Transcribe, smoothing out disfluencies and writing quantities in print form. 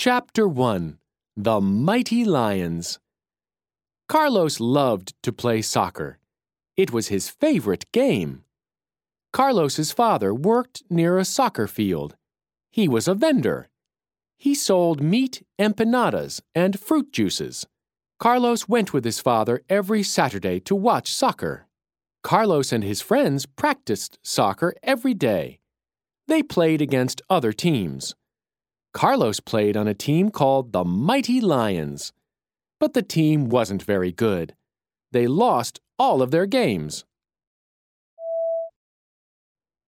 Chapter 1 The Mighty Lions. Carlos loved to play soccer. It was his favorite game. Carlos's father worked near a soccer field. He was a vendor. He sold meat, empanadas, and fruit juices. Carlos went with his father every Saturday to watch soccer. Carlos and his friends practiced soccer every day. They played against other teams. Carlos played on a team called the Mighty Lions. But the team wasn't very good. They lost all of their games.